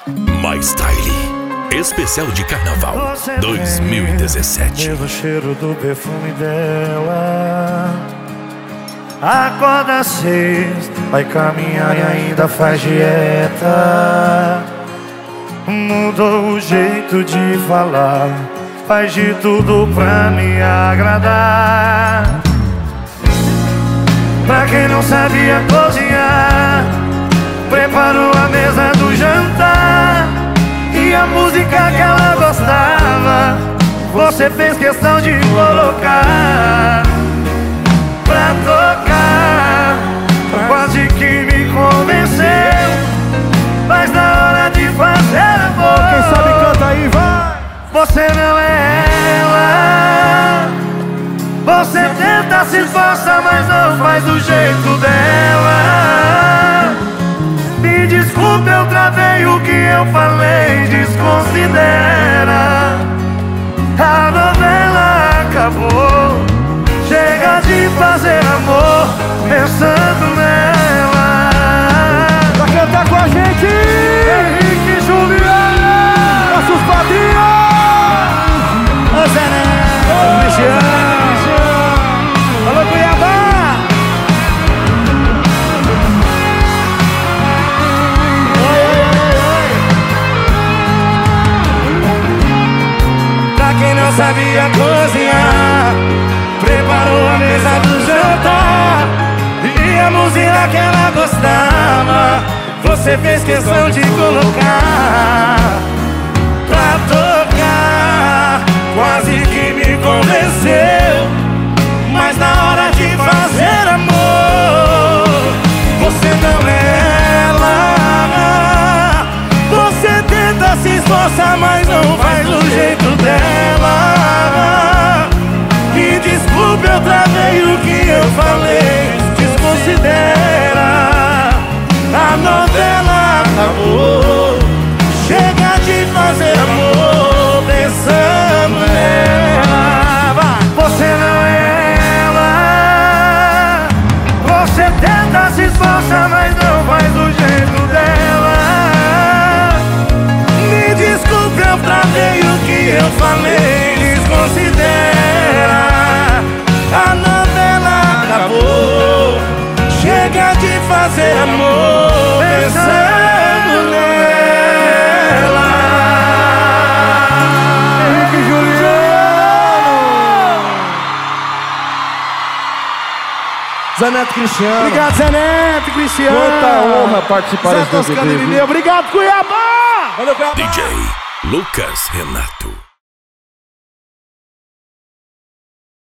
My Style, especial de carnaval 2017. Leva o cheiro do perfume dela. Acorda às 6, vai caminhar e ainda faz dieta. Mudou o jeito de falar, faz de tudo pra me agradar. Pra quem não sabia cozinhar, preparou a mesa do jantar. E a música que ela gostava, você fez questão de colocar pra tocar. Quase que me convenceu, mas na hora de fazer amor, quem sabe canta aí, vai! você não é ela. Você tenta, se esforça, mas não faz do jeito dela. Me desculpe, eu travei o que eu falei, desconsidera. A novela acabou, chega de fazer amor pensando nela. Pra cantar com a gente, Henrique Juliano, nossos padrinhos! Ô Zé Neto, Cristiano, alô Cuiabá. Pra quem não sabia cozinhar, preparou a mesa do jantar. E a música que ela gostava, você fez questão de colocar pra tocar. Quase que me convenceu, mas na hora de fazer amor, você não é ela. Você tenta, se esforça, mas não faz do jeito dela. Me desculpe, eu travei o que eu falei, desconsidera. A novela acabou, chega de fazer amor pensando nela. Você não é ela. Você tenta, se esforça, mas não faz do jeito dela. Me desculpe, eu travei o que eu falei, desconsidera. A novela acabou, chega de fazer amor pensando nela. Henrique Juliano! Zé Neto Cristiano. Obrigado, Zé Neto, Cristiano! Quanta honra participar Zé desse Toscano DVD, e Obrigado, Cuiabá! Valeu, Cuiabá! DJ Lucas Renato.